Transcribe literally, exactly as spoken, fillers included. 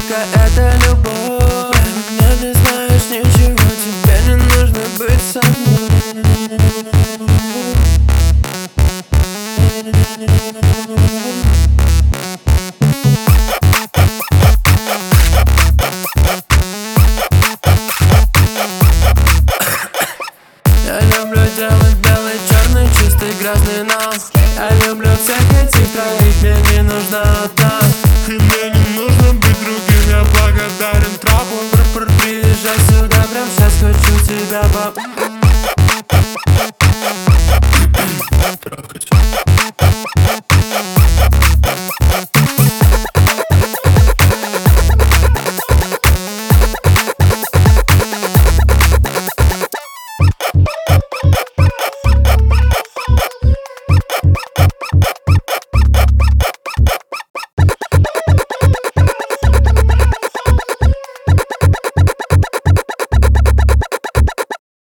Детка, это любовь. Меня не знаешь ничего, тебе не нужно быть со мной. Я люблю делать белый, черный, чистый, грязный нас. Я люблю всех этих троих, мне не нужна одна. И мне не нужно быть другим, я благодарен трапу. Приезжай сюда, прям сейчас хочу тебя по...